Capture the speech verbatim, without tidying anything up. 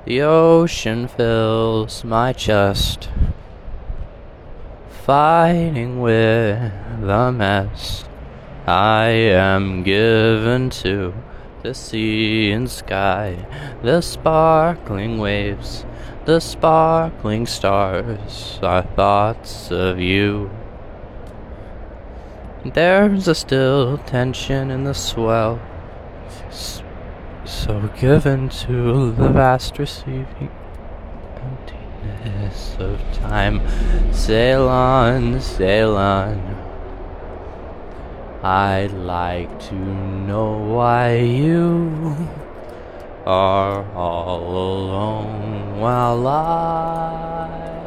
The ocean fills my chest, fighting with the mess I am given to the sea and sky, the sparkling waves, the sparkling stars are thoughts of you. There's a still tension in the swell, so given to the vast receiving emptiness of time. Sail on, sail on. I'd like to know why you are all alone while I